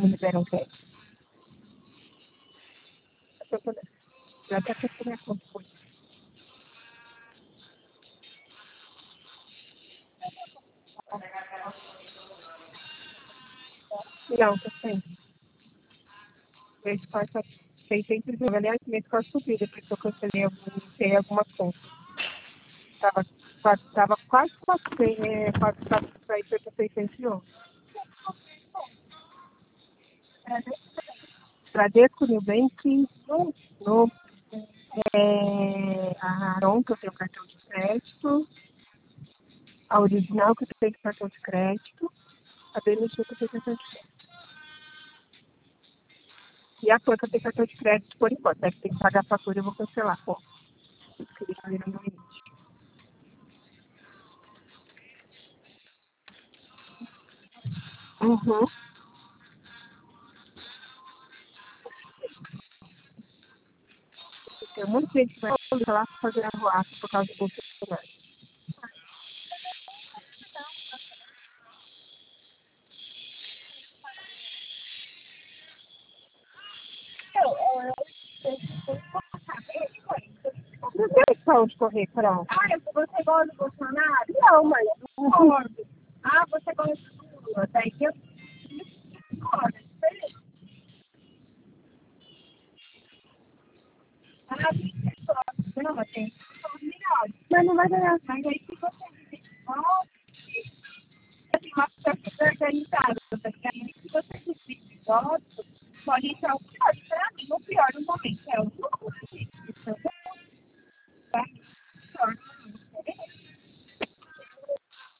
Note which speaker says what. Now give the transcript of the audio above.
Speaker 1: me liberam crédito. Já até pensei minha conta por isso. Não, tô sem. Mês corta 600 mil. Aliás, mês corta subiu depois que eu cancelei iniciei algumas contas. Tava, tava quase 400 para ir para 611. Bradesco, Nubank, no, a Aron, que eu tenho cartão de crédito, a Original, que eu tenho cartão de crédito, a BMG, que eu tenho cartão de crédito. E a Pan, que eu tenho cartão de crédito por enquanto. Deve ter que pagar a fatura, eu vou cancelar. Pô, porque eles viram no limite. Uhum. Tem um monte de gente que vai lá fazer a voar por causa do Bolsonaro. Não tem pra onde correr, Carol.
Speaker 2: Ah, você gosta do Bolsonaro?
Speaker 1: Não, mas
Speaker 2: Não concordo. Ah, você gosta do Lula. Daí eu concordo. Ah, você gosta. Não, mas tem pessoas melhores.
Speaker 1: mas não vai ganhar.
Speaker 2: Mas aí se você tem uma pessoa organizada, você quer se você se gosta, pode ser o pior. Para mim, o pior no momento é o